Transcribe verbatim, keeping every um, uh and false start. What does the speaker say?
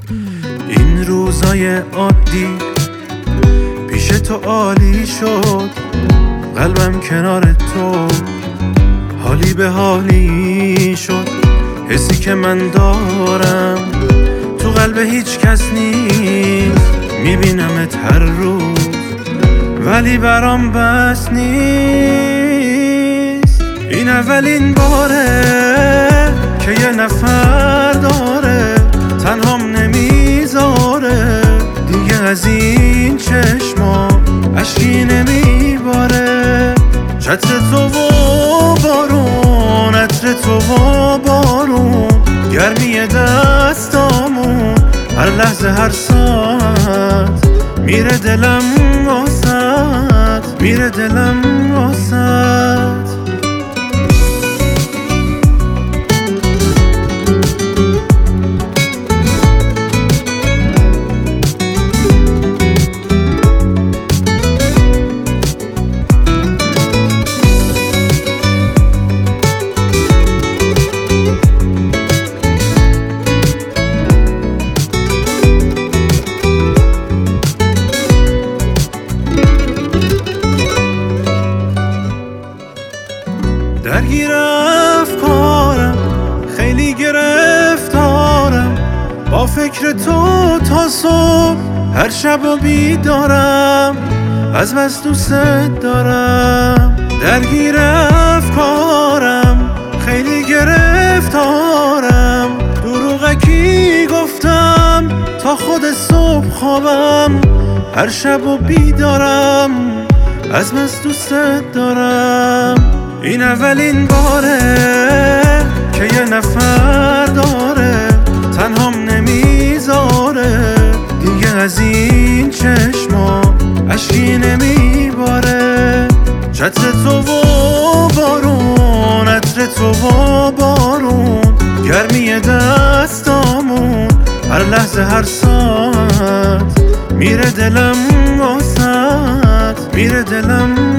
این روزای عادی پیش تو عالی شد، قلبم کنار تو حالی به حالی شد. حسی که من دارم تو قلب هیچ کس نیست، میبینمت هر روز ولی برام بس نیست. این اولین باره که یه نفر داره تنهام نمیذاره، دیگه از این چشما اشکی نمیباره. چتر تو و بارون، عطر تو و بارون، گرمی دستامون هر لحظه هر ساعت میره دلم واسط، میره دلم واسط. درگیر افکارم، خیلی گرفتارم، با فکر تو تا صبح هر شب و بیدارم، از بس دوست دارم. درگیر افکارم، خیلی گرفتارم، دروغکی گفتم تا خود صبح خوابم، هر شب و بیدارم، از بس دوست دارم. این اولین باره که یه نفر داره تنهام نمیذاره، دیگه از این چشما اشکی نمیباره. چتر تو و بارون، عطر تو و بارون، گرمی دستامون هر لحظه هر ساعت میره دلم واسط، میره دلم